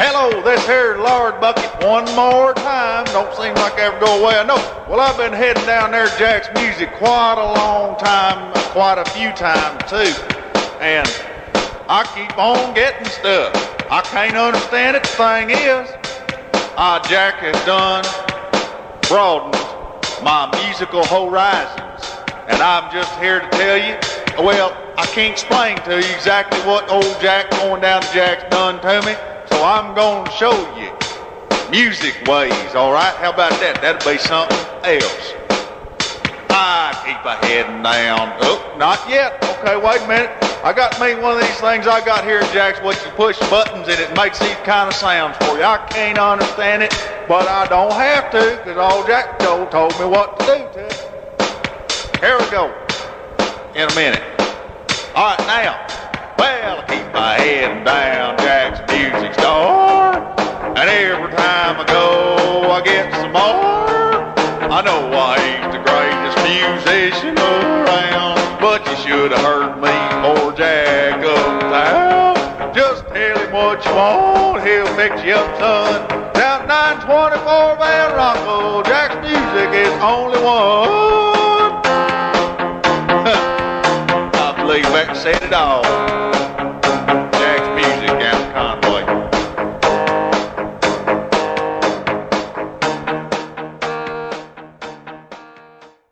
Hello, this here Lord Bucket one more time. Don't seem like I ever go away. I know. Well, I've been heading down there to Jack's Music quite a long time, quite a few times too. And I keep on getting stuff. I can't understand it. The thing is, Jack has done broadened my musical horizons. And I'm just here to tell you, well, I can't explain to you exactly what old Jack going down to Jack's done to me. So I'm going to show you music ways, all right? How about that? That'll be something else. I keep a heading down. Oh, not yet. Okay, wait a minute. I got me one of these things I got here at Jack's, what you push buttons and it makes these kind of sounds for you. I can't understand it, but I don't have to, because old Jack Joe told me what to do to it. Here we go. In a minute. All right, now. Well, I keep my head down Jack's Music Store, and every time I go, I get some more. I know I ain't the greatest musician around, but you should have heard me before Jack uptown. Just tell him what you want, he'll fix you up, son. Down 924 Van Rocco, Jack's Music is only one. I believe that said it all.